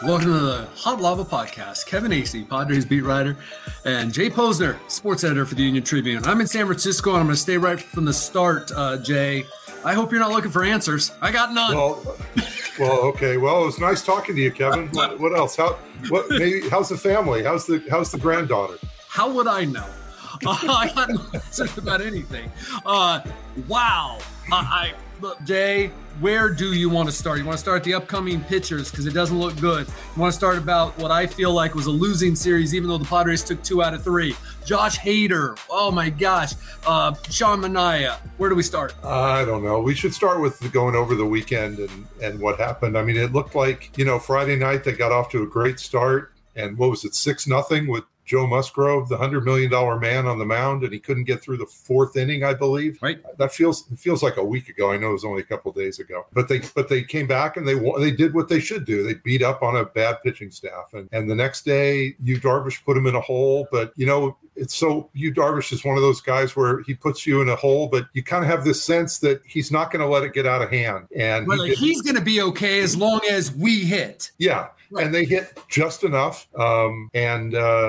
Welcome to the Hot Lava Podcast. Kevin Acey, Padres beat writer, and Jay Posner, sports editor for the Union Tribune. I'm in San Francisco, and I'm going to stay right from the start, Jay. I hope you're not looking for answers. I got none. Well, okay. Well, it was nice talking to you, Kevin. What else? How's the family? How's the granddaughter? How would I know? I got no answers about anything. Wow. Look, Jay, where do you want to start? You want to start at the upcoming pitchers because it doesn't look good. You want to start about what I feel like was a losing series, even though the Padres took 2 out of 3. Josh Hader. Oh, my gosh. Sean Manaea. Where do we start? I don't know. We should start with going over the weekend and what happened. I mean, it looked like, Friday night they got off to a great start. And what was it, 6-0 with Joe Musgrove, the $100 million man on the mound, and he couldn't get through the 4th inning, I believe. Right. That feels like a week ago. I know it was only a couple of days ago, but they came back and they did what they should do. They beat up on a bad pitching staff, and the next day, Yu Darvish put him in a hole. But it's so Yu Darvish is one of those guys where he puts you in a hole, but you kind of have this sense that he's not going to let it get out of hand, and he's going to be okay as long as we hit. Yeah. Right. And they hit just enough, and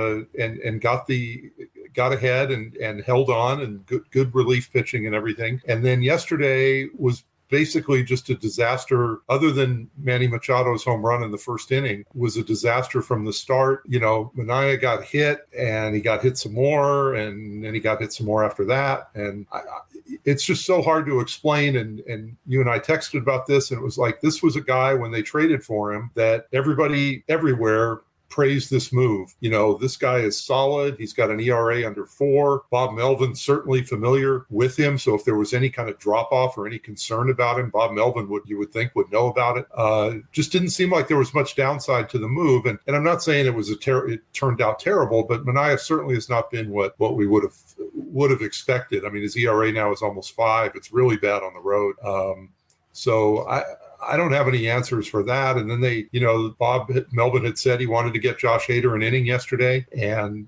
got ahead and held on, and good relief pitching and everything. And then yesterday was basically just a disaster. Other than Manny Machado's home run in the 1st inning, was a disaster from the start. Manaea got hit, and he got hit some more, and then he got hit some more after that. And it's just so hard to explain. And you and I texted about this, and it was like, this was a guy when they traded for him that everybody everywhere praised this move. This guy is solid. He's got an ERA under 4. Bob Melvin certainly familiar with him. So if there was any kind of drop off or any concern about him, Bob Melvin would know about it. Just didn't seem like there was much downside to the move. And I'm not saying it turned out terrible, but Manaea certainly has not been what we would have expected. I mean, his ERA now is almost 5. It's really bad on the road. So I don't have any answers for that. And then Bob Melvin had said he wanted to get Josh Hader an inning yesterday. And,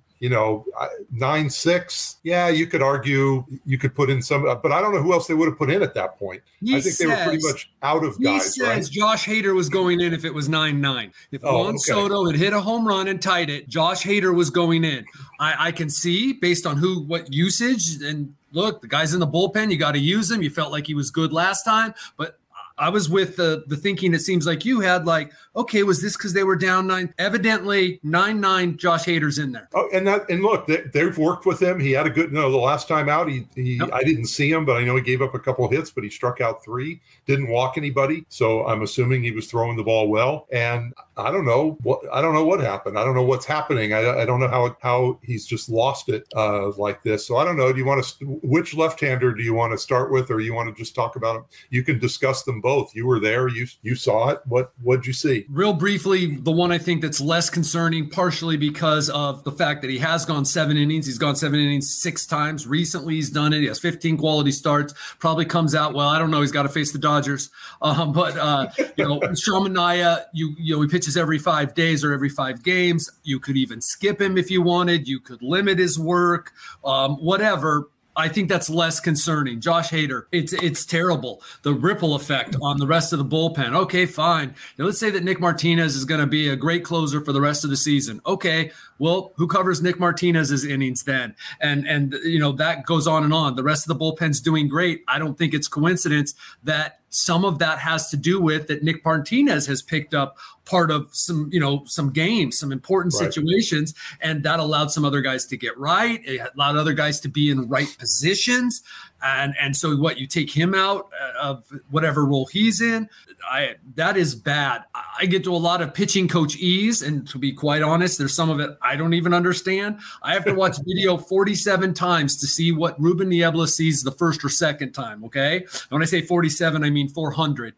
9-6, yeah, you could argue, you could put in some, but I don't know who else they would have put in at that point. I think they were pretty much out of guys. He says Josh Hader was going in if it was 9-9. If Juan Soto had hit a home run and tied it, Josh Hader was going in. I can see based on what usage, and look, the guy's in the bullpen, you got to use him. You felt like he was good last time, but I was with the thinking it seems like you had, like, okay, was this because they were down 9? Evidently, 9-9, Josh Hader's in there. Oh, and look, they've worked with him. He had a good, the last time out, I didn't see him, but I know he gave up a couple of hits, but he struck out 3, didn't walk anybody. So I'm assuming he was throwing the ball well. And I don't know what happened. I don't know what's happening. I don't know how he's just lost it like this. So I don't know. Which left-hander do you want to start with, or you want to just talk about him? You can discuss them both. You were there. You saw it. What'd you see? Real briefly, the one I think that's less concerning, partially because of the fact that he has gone 7 innings. He's gone 7 innings 6 times. Recently, he's done it. He has 15 quality starts. Probably comes out, well, I don't know. He's got to face the Dodgers. Sean Manaea, he pitches every 5 days or every 5 games. You could even skip him if you wanted. You could limit his work, whatever. I think that's less concerning. Josh Hader, it's terrible. The ripple effect on the rest of the bullpen. Okay, fine. Now, let's say that Nick Martinez is going to be a great closer for the rest of the season. Okay, well, who covers Nick Martinez's innings then? And that goes on and on. The rest of the bullpen's doing great. I don't think it's coincidence that some of that has to do with that Nick Martinez has picked up part of some games, some important situations, and that allowed some other guys to get right. It allowed other guys to be in right positions. And so you take him out of whatever role he's in. That is bad. I get to a lot of pitching coach ease, and to be quite honest, there's some of it I don't even understand. I have to watch video 47 times to see what Ruben Niebla sees the first or second time. Okay, and when I say 47, I mean 400.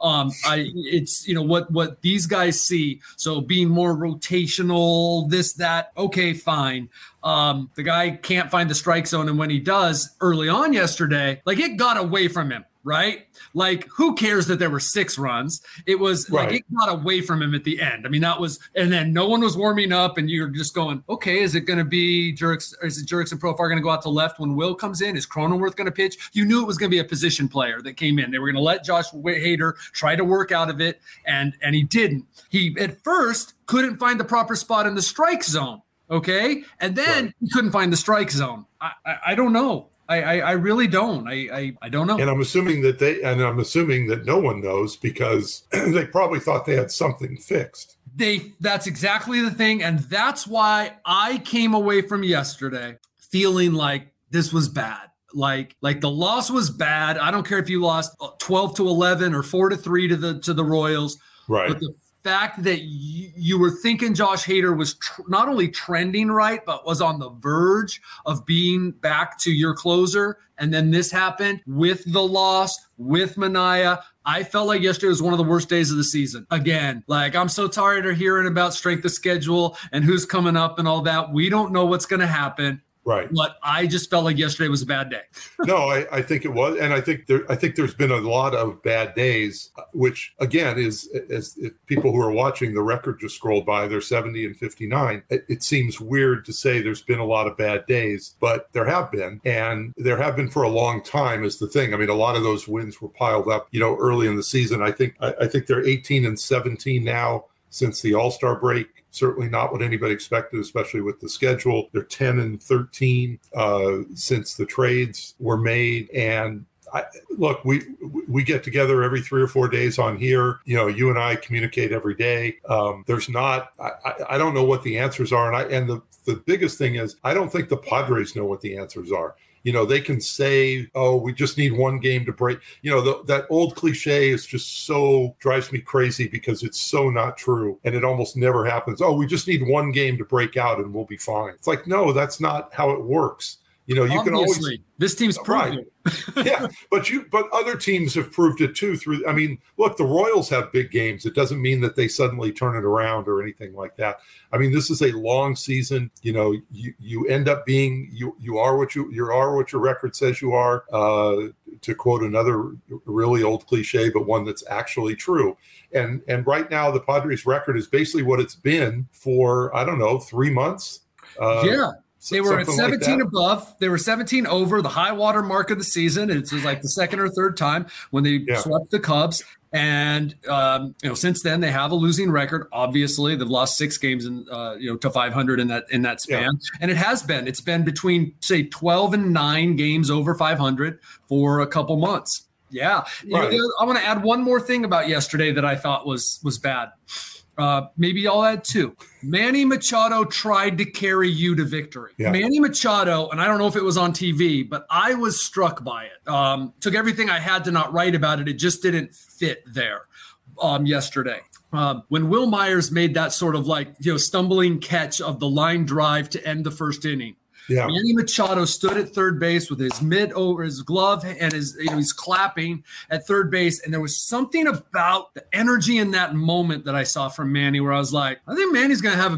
It's what these guys see. So being more rotational, this, that. Okay, fine. The guy can't find the strike zone, and when he does early on yesterday, it got away from him. right? Like, who cares that there were 6 runs? It was Right. like it got away from him at the end. I mean, that was, and then no one was warming up, and you're just going, okay, is it going to be Jurickson and Profar going to go out to left when Will comes in? Is Cronenworth going to pitch? You knew it was going to be a position player that came in. They were going to let Josh Hader try to work out of it, and he didn't. He at first couldn't find the proper spot in the strike zone. Okay, and then he couldn't find the strike zone. I don't know. I really don't. I don't know. And I'm assuming that no one knows because they probably thought they had something fixed. That's exactly the thing. And that's why I came away from yesterday feeling like this was bad. Like the loss was bad. I don't care if you lost 12-11 or 4-3 to the Royals. Right. But the fact that you were thinking Josh Hader was not only trending right, but was on the verge of being back to your closer. And then this happened with the loss, with Manaea. I felt like yesterday was one of the worst days of the season. Again, like I'm so tired of hearing about strength of schedule and who's coming up and all that. We don't know what's going to happen. Right. But I just felt like yesterday was a bad day. No, I think it was. And I think there's been a lot of bad days, which again is as if people who are watching the record just scrolled by, they're 70-59. It seems weird to say there's been a lot of bad days, but there have been, and there have been for a long time is the thing. I mean, a lot of those wins were piled up, early in the season. I think they're 18-17 now since the All-Star break. Certainly not what anybody expected, especially with the schedule. They're 10-13 since the trades were made. And look, we get together every 3 or 4 days on here. You and I communicate every day. There's not. I don't know what the answers are, and the biggest thing is I don't think the Padres know what the answers are. They can say, oh, we just need one game to break. That old cliche is just so drives me crazy because it's so not true. And it almost never happens. Oh, we just need one game to break out and we'll be fine. It's like, no, that's not how it works. You Obviously, can always. This team's proved it. Yeah, but other teams have proved it too. Look, the Royals have big games. It doesn't mean that they suddenly turn it around or anything like that. I mean, this is a long season. You end up being you are what your record says you are. To quote another really old cliche, but one that's actually true. And right now, the Padres' record is basically what it's been for 3 months. Yeah. They were at 17 like above. They were 17 over the high water mark of the season. It was like the second or third time when they swept the Cubs. And, since then they have a losing record. Obviously they've lost 6 games to 500 in that span. Yeah. And it's been between say 12 and 9 games over 500 for a couple months. Yeah. Right. I want to add one more thing about yesterday that I thought was bad. Maybe I'll add 2. Manny Machado tried to carry you to victory. Yeah. Manny Machado, and I don't know if it was on TV, but I was struck by it. Took everything I had to not write about it. It just didn't fit there yesterday. When Will Myers made that sort of stumbling catch of the line drive to end the first inning, yeah. Manny Machado stood at third base with his mitt over his glove and he's clapping at third base. And there was something about the energy in that moment that I saw from Manny where I was like, I think Manny's going to have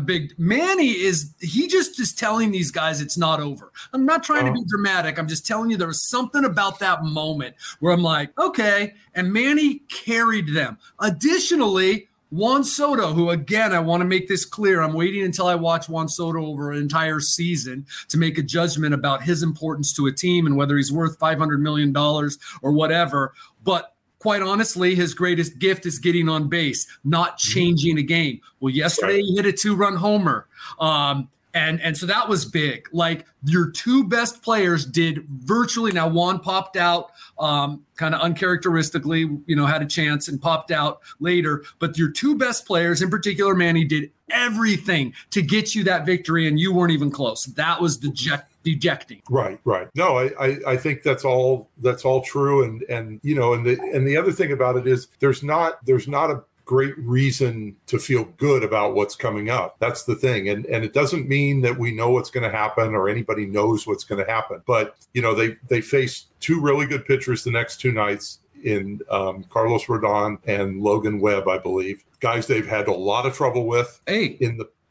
he just is telling these guys it's not over. I'm not trying to be dramatic. I'm just telling you there was something about that moment where I'm like, okay. And Manny carried them. Additionally, Juan Soto, who, again, I want to make this clear, I'm waiting until I watch Juan Soto over an entire season to make a judgment about his importance to a team and whether he's worth $500 million or whatever. But quite honestly, his greatest gift is getting on base, not changing a game. Well, yesterday he hit a 2-run homer. And so that was big. Like your 2 best players did virtually. Now Juan popped out kind of uncharacteristically, had a chance and popped out later. But your 2 best players, in particular, Manny, did everything to get you that victory, and you weren't even close. That was dejecting. Right. No, I think that's all true. And the other thing about it is there's not a great reason to feel good about what's coming up. That's the thing. And it doesn't mean that we know what's going to happen or anybody knows what's going to happen. But, they face 2 really good pitchers the next 2 nights in Carlos Rodon and Logan Webb, I believe. Guys they've had a lot of trouble with in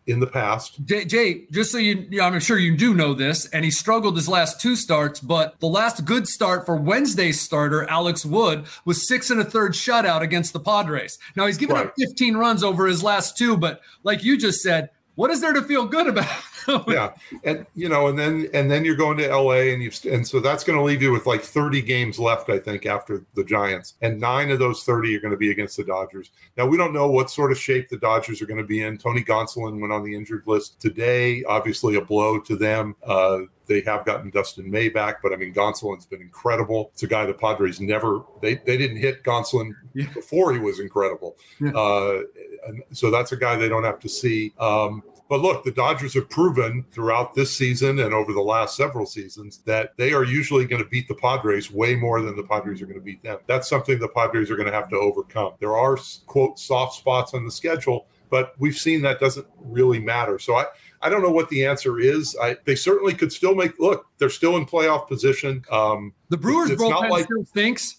in the past. Jay, just so I'm sure you do know this, and he struggled his last 2 starts, but the last good start for Wednesday's starter, Alex Wood, was 6 1/3 shutout against the Padres. Now he's given up 15 runs over his last 2, but like you just said, what is there to feel good about? Yeah, and then you're going to LA, and so that's going to leave you with like 30 games left, I think, after the Giants, and 9 of those 30 are going to be against the Dodgers. Now we don't know what sort of shape the Dodgers are going to be in. Tony Gonsolin went on the injured list today, obviously a blow to them. They have gotten Dustin May back, but I mean, Gonsolin's been incredible. It's a guy the Padres they didn't hit Gonsolin before he was incredible. Yeah. And so that's a guy they don't have to see. But look, the Dodgers have proven throughout this season and over the last several seasons that they are usually going to beat the Padres way more than the Padres are going to beat them. That's something the Padres are going to have to overcome. There are, quote, soft spots on the schedule, but we've seen that doesn't really matter. So I don't know what the answer is. They certainly could still they're still in playoff position. The Brewers bullpen still stinks.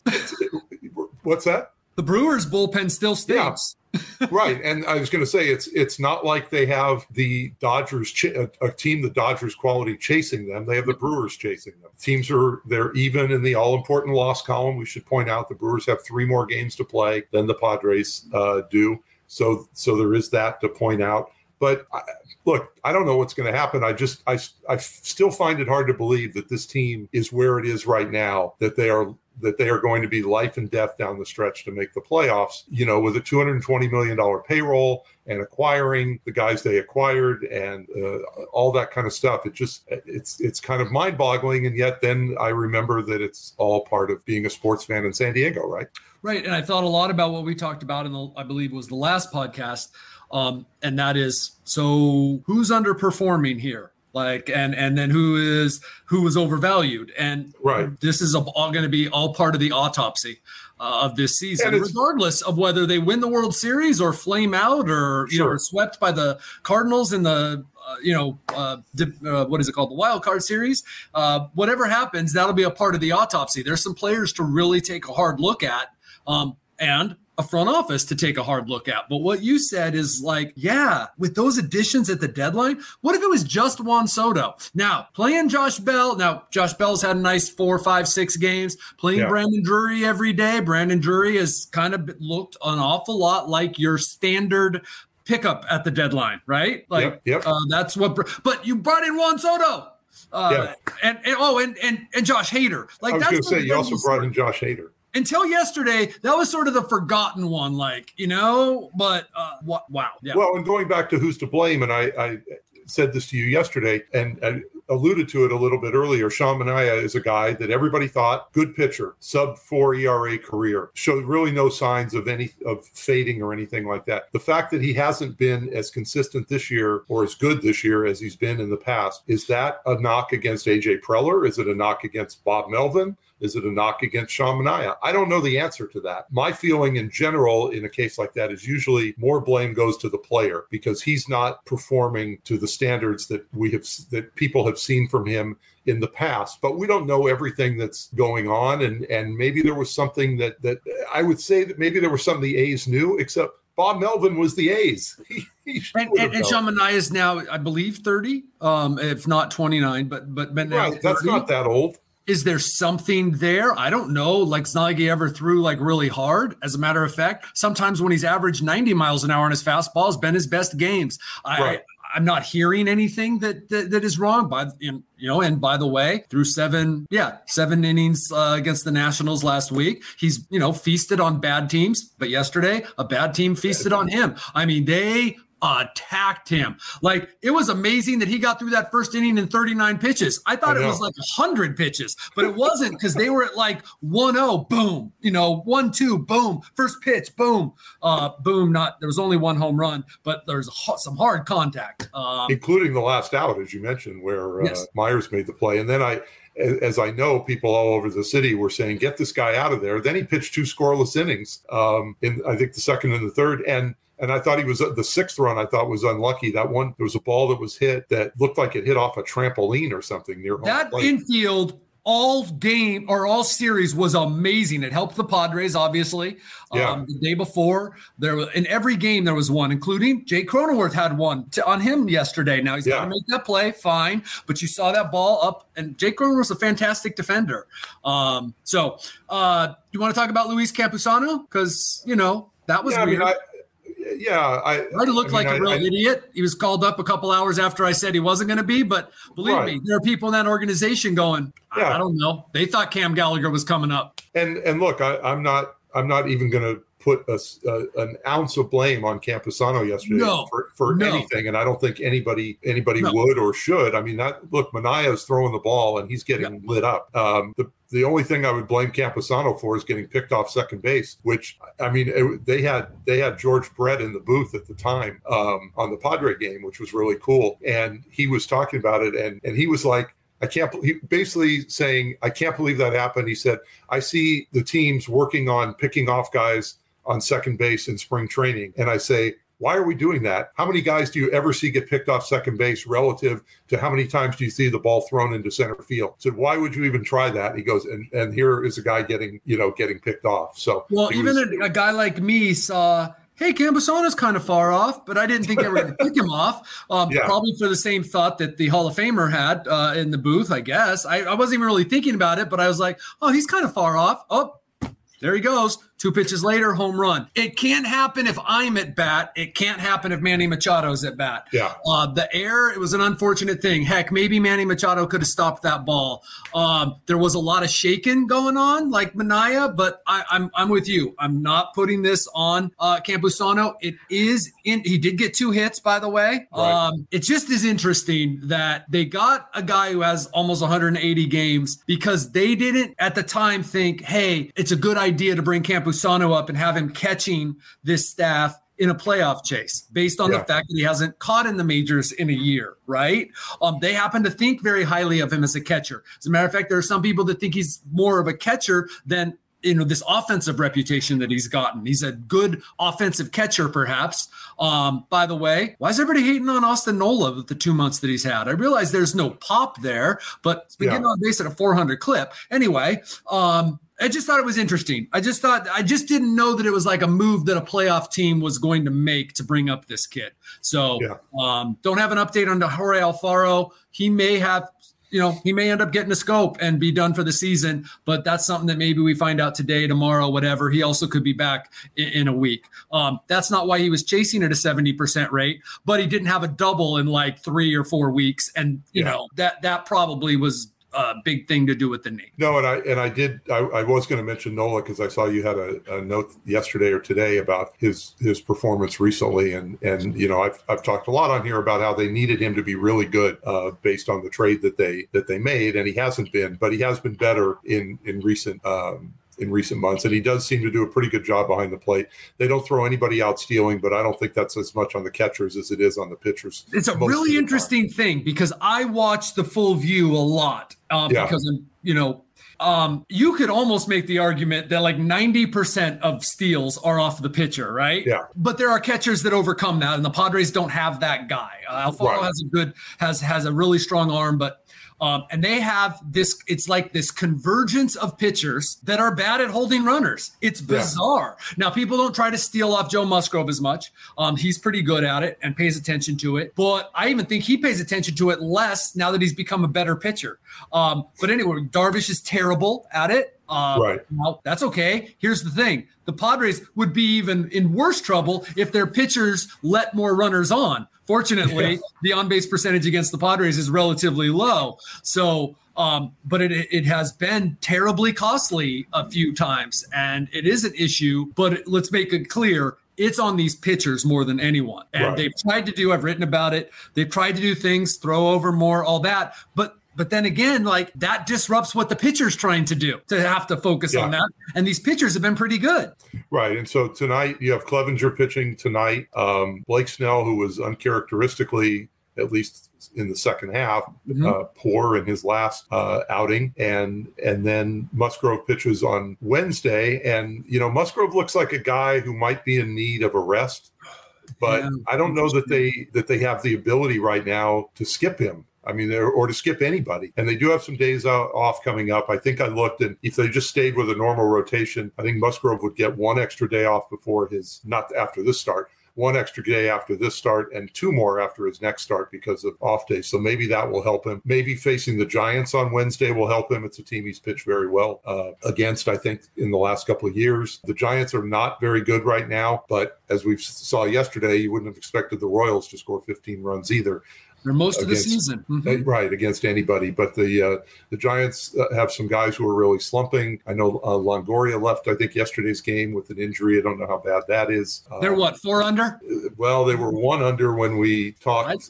What's that? The Brewers bullpen still stinks. Yeah. Right. And I was going to say, it's not like they have the Dodgers, a team, the Dodgers quality chasing them. They have the Brewers chasing them. Teams they're even in the all-important loss column. We should point out the Brewers have 3 more games to play than the Padres do. So there is that to point out. But look, I don't know what's going to happen. I still find it hard to believe that this team is where it is right now, that they are going to be life and death down the stretch to make the playoffs, with a $220 million payroll and acquiring the guys they acquired and all that kind of stuff. It's kind of mind boggling. And yet then I remember that it's all part of being a sports fan in San Diego, right? Right. And I thought a lot about what we talked about I believe was the last podcast. And that is, so who's underperforming here? And then who was overvalued, and this is all going to be all part of the autopsy of this season, regardless of whether they win the World Series or flame out or are swept by the Cardinals in the what is it called, the wild card series. Whatever happens, that'll be a part of the autopsy. There's some players to really take a hard look at, and a front office to take a hard look at. But what you said is with those additions at the deadline, what if it was just Juan Soto? Now, playing Josh Bell. Now, Josh Bell's had a nice 4, 5, 6 games. Playing Brandon Drury every day. Brandon Drury has kind of looked an awful lot like your standard pickup at the deadline, right? That's what. But you brought in Juan Soto. And Josh Hader. I was going to say, you also brought in Josh Hader. Until yesterday, that was sort of the forgotten one, but wow. Yeah. Well, and going back to who's to blame, and I said this to you yesterday, and I alluded to it a little bit earlier. Sean Manaea is a guy that everybody thought, good pitcher, sub-4 ERA career, showed really no signs of fading or anything like that. The fact that he hasn't been as consistent this year or as good this year as he's been in the past, is that a knock against AJ Preller? Is it a knock against Bob Melvin? Is it a knock against Sean Manaea? I don't know the answer to that. My feeling in general in a case like that is usually more blame goes to the player because he's not performing to the standards that that people have seen from him in the past. But we don't know everything that's going on, and maybe there was something that I would say that maybe there was something the A's knew, except Bob Melvin was the A's. And Sean Manaea is now, I believe, 30, if not 29. But now right, that's not that old. Is there something there? I don't know. It's not like he ever threw really hard. As a matter of fact, sometimes when he's averaged 90 miles an hour on his fastball, has been his best games. I'm not hearing anything that is wrong. And by the way, through 7 innings against the Nationals last week, he's feasted on bad teams. But yesterday, a bad team feasted on him. I mean, they attacked him. It was amazing that he got through that first inning in 39 pitches. I thought it was 100 pitches, but it wasn't, because they were at 1-0, boom, 1-2, boom, first pitch, boom, boom. There was only 1 home run, but there's some hard contact, including the last out, as you mentioned, where Myers made the play. And then as I know, people all over the city were saying, get this guy out of there. Then he pitched 2 scoreless innings in, I think, the second and the third. And I thought he was the 6th run. I thought was unlucky. That one, there was a ball that was hit that looked like it hit off a trampoline or something near home that plate. Infield all series was amazing. It helped the Padres, obviously. The day before, in every game there was one, including Jake Cronenworth had one on him yesterday. Now he's got to make that play, fine. But you saw that ball up, and Jake Cronenworth's a fantastic defender. So you want to talk about Luis Campusano? Because, that was weird. I looked like a real idiot. He was called up a couple hours after I said he wasn't going to be, but believe me, there are people in that organization going, I don't know. They thought Cam Gallagher was coming up. And look, I'm not even going to put an ounce of blame on Campusano yesterday for anything, and I don't think anybody would or should. I mean, Manaea's throwing the ball and he's getting lit up. The only thing I would blame Campusano for is getting picked off second base, which, I mean, they had George Brett in the booth at the time on the Padre game, which was really cool, and he was talking about it, and he was like, basically saying, I can't believe that happened. He said, I see the teams working on picking off guys on second base in spring training. And I say, why are we doing that? How many guys do you ever see get picked off second base relative to how many times do you see the ball thrown into center field? I said, why would you even try that? He goes, and here is a guy getting picked off. So, well, even a guy like me saw, hey, Campusano's kind of far off, but I didn't think they were going to pick him off. Probably for the same thought that the Hall of Famer had in the booth, I guess. I wasn't even really thinking about it, but I was like, oh, he's kind of far off. Oh, there he goes. 2 pitches later, home run. It can't happen if I'm at bat. It can't happen if Manny Machado's at bat. The air, it was an unfortunate thing. Heck, maybe Manny Machado could have stopped that ball. There was a lot of shaking going on, like Manaea, but I'm with you. I'm not putting this on Campusano. He did get 2 hits, by the way. Right. It just is interesting that they got a guy who has almost 180 games because they didn't at the time think, hey, it's a good idea to bring Campusano up and have him catching this staff in a playoff chase based on the fact that he hasn't caught in the majors in a year, right? They happen to think very highly of him as a catcher. As a matter of fact, there are some people that think he's more of a catcher than this offensive reputation that he's gotten. He's a good offensive catcher, perhaps. By the way, why is everybody hating on Austin Nola with the 2 months that he's had? I realize there's no pop there, but it's been getting on base at a 400 clip. Anyway, I just thought it was interesting. I just didn't know that it was like a move that a playoff team was going to make to bring up this kid. So don't have an update on Jorge Alfaro. He may have, he may end up getting a scope and be done for the season, but that's something that maybe we find out today, tomorrow, whatever. He also could be back in a week. That's not why he was chasing at a 70% rate, but he didn't have a double in like 3 or 4 weeks. And, that probably was a big thing to do with the knee. No, and I was going to mention Nola because I saw you had a note yesterday or today about his performance recently, and I've talked a lot on here about how they needed him to be really good based on the trade that they made, and he hasn't been, but he has been better in recent months, and he does seem to do a pretty good job behind the plate. They don't throw anybody out stealing, but I don't think that's as much on the catchers as it is on the pitchers. It's a really interesting thing because I watch the full view a lot because you could almost make the argument that like 90% of steals are off the pitcher, right? Yeah. But there are catchers that overcome that, and the Padres don't have that guy. Alfaro has a really strong arm, but and they have this, it's like this convergence of pitchers that are bad at holding runners. It's bizarre. Now, people don't try to steal off Joe Musgrove as much. He's pretty good at it and pays attention to it. But I even think he pays attention to it less now that he's become a better pitcher. But anyway, Darvish is terrible at it. Well, that's okay. Here's the thing. The Padres would be even in worse trouble if their pitchers let more runners on. Fortunately, the on-base percentage against the Padres is relatively low. So, but it has been terribly costly a few times, and it is an issue. But let's make it clear. It's on these pitchers more than anyone. And they've tried to do, I've written about it. They've tried to do things, throw over more, all that. But then again, like that disrupts what the pitcher's trying to do, to have to focus on that. And these pitchers have been pretty good. Right. And so tonight you have Clevenger pitching tonight. Blake Snell, who was uncharacteristically, at least in the second half, poor in his last outing. And then Musgrove pitches on Wednesday. And, Musgrove looks like a guy who might be in need of a rest. But I don't know that they have the ability right now to skip him. I mean, or to skip anybody. And they do have some days off coming up. I think I looked, and if they just stayed with a normal rotation, I think Musgrove would get one extra day off before not after this start, one extra day after this start, and 2 more after his next start because of off days. So maybe that will help him. Maybe facing the Giants on Wednesday will help him. It's a team he's pitched very well against, I think, in the last couple of years. The Giants are not very good right now, but as we saw yesterday, you wouldn't have expected the Royals to score 15 runs either. For most of the season. Mm-hmm. Right, against anybody. But the Giants have some guys who are really slumping. I know Longoria left, I think, yesterday's game with an injury. I don't know how bad that is. They're what, 4 under? Well, they were 1 under when we talked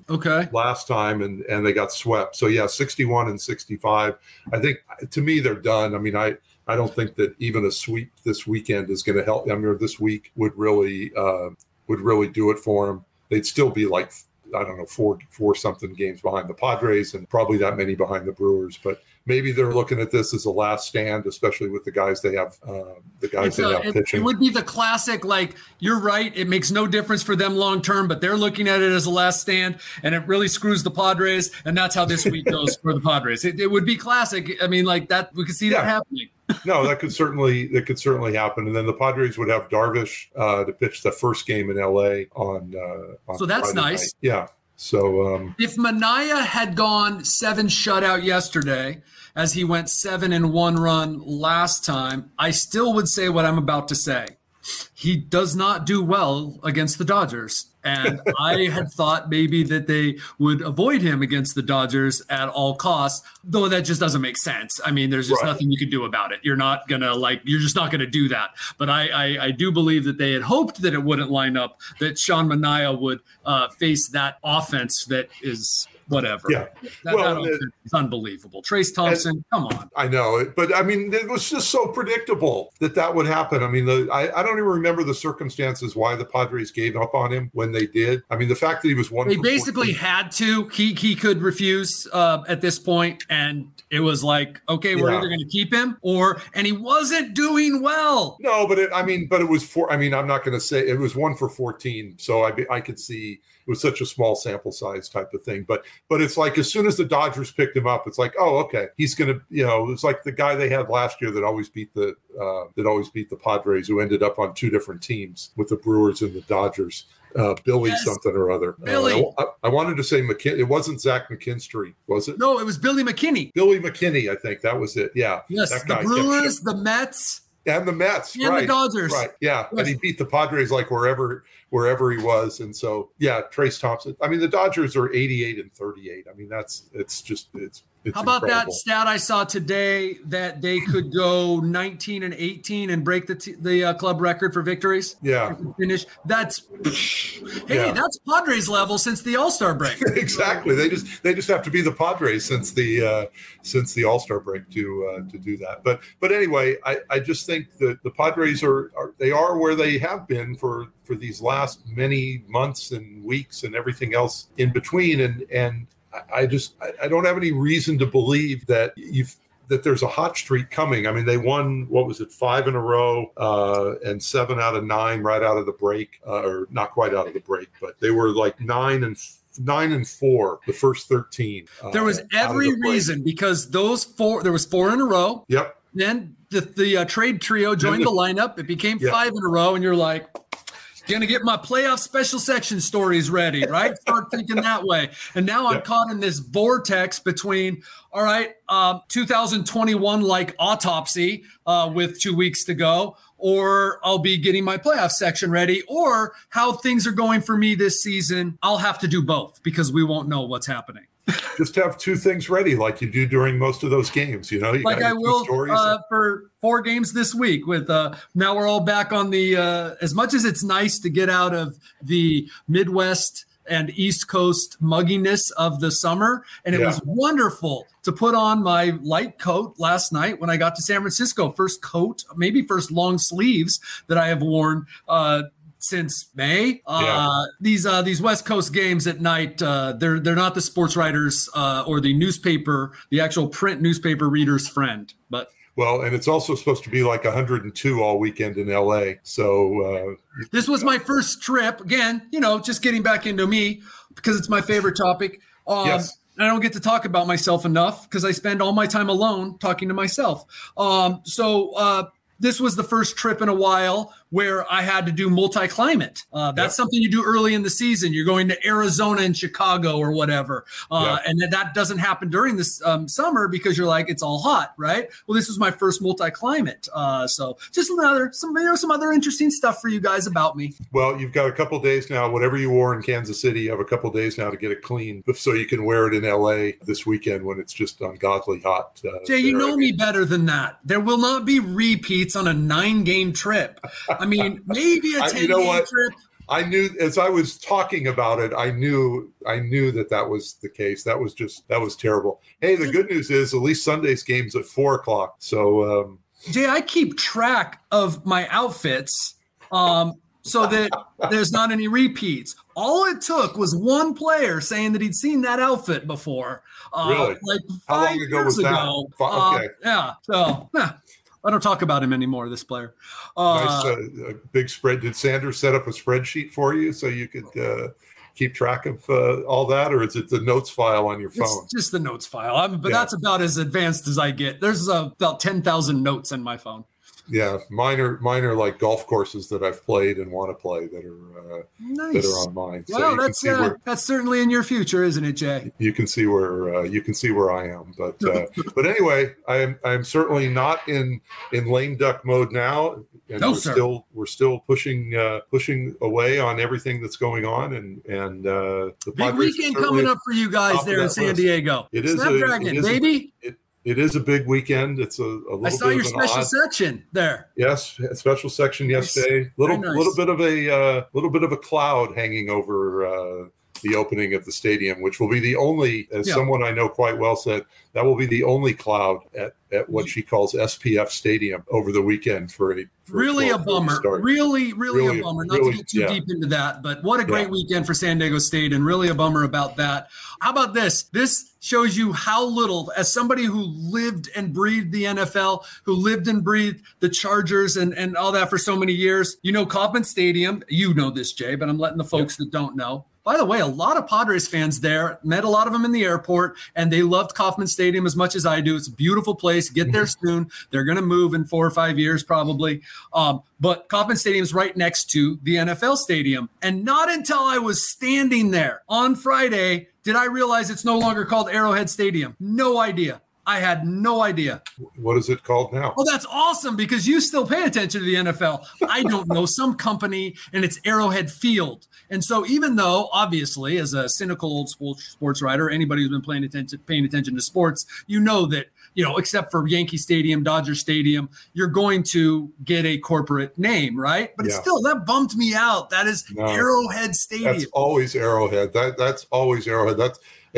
last time, and they got swept. So, yeah, 61 and 65. I think, to me, they're done. I mean, I don't think that even a sweep this weekend is going to help. I mean, this week would really do it for them. They'd still be like, I don't know, four something games behind the Padres and probably that many behind the Brewers. But maybe they're looking at this as a last stand, especially with the guys they have, pitching. It would be the classic, like, you're right, it makes no difference for them long term, but they're looking at it as a last stand, and it really screws the Padres, and that's how this week goes for the Padres. It would be classic. I mean, like that, we could see that happening. No, that could certainly happen. And then the Padres would have Darvish to pitch the first game in LA on so that's Friday nice. night. Yeah. So if Manaea had gone 7 shutout yesterday, as he went 7 and 1 run last time, I still would say what I'm about to say. He does not do well against the Dodgers. And I had thought maybe that they would avoid him against the Dodgers at all costs, though that just doesn't make sense. I mean, there's just nothing you can do about it. You're just not going to do that. But I do believe that they had hoped that it wouldn't line up, that Sean Manaea would face that offense that is whatever. Yeah. It's unbelievable. Trace Thompson, come on. I know it, but I mean, it was just so predictable that would happen. I mean, I don't even remember the circumstances why the Padres gave up on him when they did. I mean, the fact that he was 1 They basically 14. Had to. He could refuse at this point, and it was like, okay, we're either going to keep him and he wasn't doing well. No, but it was I'm not going to say it was 1 for 14. So I could see it was such a small sample size type of thing. But it's like, as soon as the Dodgers picked him up, it's like, oh, okay, he's going to, it's like the guy they had last year that always beat the Padres, who ended up on 2 different teams with the Brewers and the Dodgers. Billy something or other. Billy. I wanted to say It wasn't Zach McKinstry, was it? No, it was Billy McKinney. Billy McKinney, I think that was it. Yeah. Yes, the Brewers, the Mets. And the Mets, and the Dodgers. Right, yeah. Yes. And he beat the Padres like wherever he was. And so, yeah, Trace Thompson. I mean, the Dodgers are 88 and 38. I mean, it's how about incredible. That stat I saw today that they could go 19 and 18 and break the club record for victories? Yeah. Finish. That's Padres level since the All-Star break. Exactly. They just have to be the Padres since the All-Star break to do that. But anyway, I just think that the Padres are where they have been for these last many months and weeks and everything else in between, and I don't have any reason to believe that there's a hot streak coming. I mean, they won, 5 in a row, and 7 out of 9 right out of the break, or not quite out of the break, but they were like 9 and 4 the first 13. There was every reason, because there was 4 in a row. Yep. Then the trade trio joined the lineup. It became 5 in a row, and you're like, going to get my playoff special section stories ready, right? Start thinking that way. And now I'm caught in this vortex between, all right, 2021 like autopsy with 2 weeks to go, or I'll be getting my playoff section ready, or how things are going for me this season. I'll have to do both because we won't know what's happening. Just have 2 things ready like you do during most of those games, you like I will for 4 games this week with now we're all back on the as much as it's nice to get out of the Midwest and East Coast mugginess of the summer, and it was wonderful to put on my light coat last night when I got to San Francisco. First coat, maybe first long sleeves that I have worn since May. These West Coast games at night, they're not the sports writers or the actual print newspaper reader's friend. But and it's also supposed to be like 102 all weekend in LA. So this was my first trip. Again, just getting back into me because it's my favorite topic. Yes. I don't get to talk about myself enough because I spend all my time alone talking to myself. This was the first trip in a while where I had to do multi-climate. That's something you do early in the season. You're going to Arizona and Chicago or whatever. And that doesn't happen during this summer because you're like, it's all hot, right? Well, this was my first multi-climate. So just some other interesting stuff for you guys about me. Well, you've got a couple days now. Whatever you wore in Kansas City, you have a couple days now to get it clean so you can wear it in LA this weekend when it's just ungodly hot. Jay, you know me better than that. There will not be repeats on a 9-game trip. I mean, maybe a 10-game trip. I knew as I was talking about it, I knew that was the case. That was terrible. Hey, the good news is at least Sunday's game's at 4:00. So, Jay, I keep track of my outfits so that there's not any repeats. All it took was one player saying that he'd seen that outfit before. Really? Like How long ago was that? Okay. Yeah. So, I don't talk about him anymore, this player. Nice, a big spread. Did Sanders set up a spreadsheet for you so you could keep track of all that, or is it the notes file on your phone? It's just the notes file. That's about as advanced as I get. There's about 10,000 notes in my phone. Yeah, mine are like golf courses that I've played and want to play that are nice. that are on mine. Well, so that's certainly in your future, isn't it, Jay? You can see where I am, but anyway, I'm certainly not in lame duck mode now. And we're still pushing away on everything that's going on, and the big weekend coming up for you guys there in San Diego. It is Snapdragon, baby. It is a big weekend. It's a little bit. I saw your special section there. Yes, a special section yesterday. Little bit of a cloud hanging over the opening of the stadium, which will be the only, as someone I know quite well said, that will be the only cloud at what she calls SPF Stadium over the weekend for a bummer. Start. Really a bummer. Not to get too deep into that, but what a great weekend for San Diego State, and really a bummer about that. How about this? This shows you how little, as somebody who lived and breathed the NFL, who lived and breathed the Chargers and all that for so many years. You know, Kauffman Stadium, you know this, Jay, but I'm letting the folks that don't know. By the way, a lot of Padres fans there, met a lot of them in the airport, and they loved Kauffman Stadium as much as I do. It's a beautiful place. Get there soon. They're going to move in 4 or 5 years probably. But Kauffman Stadium is right next to the NFL stadium. And not until I was standing there on Friday did I realize it's no longer called Arrowhead Stadium. No idea. I had no idea. What is it called now? Oh, that's awesome because you still pay attention to the NFL. I don't know, some company, and it's Arrowhead Field. And so even though, obviously, as a cynical old sports writer, anybody who's been paying attention to sports, you know that, except for Yankee Stadium, Dodger Stadium, you're going to get a corporate name, right? But it's still, that bummed me out. That is Arrowhead Stadium. That's always Arrowhead. That's always Arrowhead.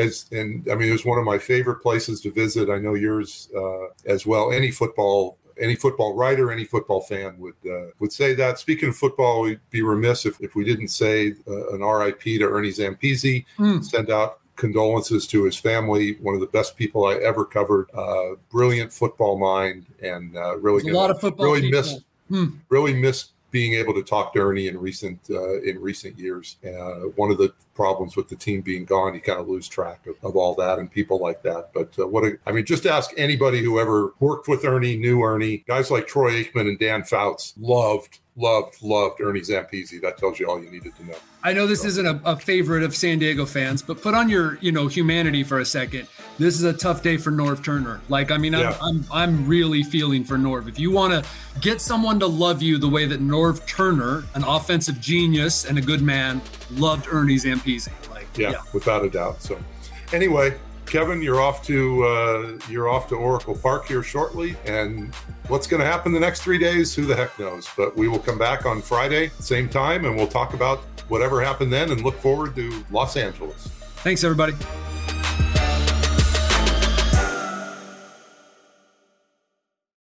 It was one of my favorite places to visit. I know yours as well. Any football writer, any football fan would say that. Speaking of football, we'd be remiss if we didn't say an RIP to Ernie Zampese. Send out condolences to his family. One of the best people I ever covered. Brilliant football mind, and really a lot of football. Really missed being able to talk to Ernie in recent years. One of the problems with the team being gone, you kind of lose track of all that and people like that. But just ask anybody who ever worked with Ernie, knew Ernie. Guys like Troy Aikman and Dan Fouts loved Ernie Zampese. That tells you all you needed to know. I know this isn't a favorite of San Diego fans, but put on your humanity for a second. This is a tough day for Norv Turner. I'm really feeling for Norv. If you want to get someone to love you the way that Norv Turner, an offensive genius and a good man, loved Ernie Zampese. Without a doubt. So anyway, Kevin, you're off to Oracle Park here shortly, and what's going to happen the next 3 days, who the heck knows? But we will come back on Friday, same time, and we'll talk about whatever happened then and look forward to Los Angeles. Thanks, everybody.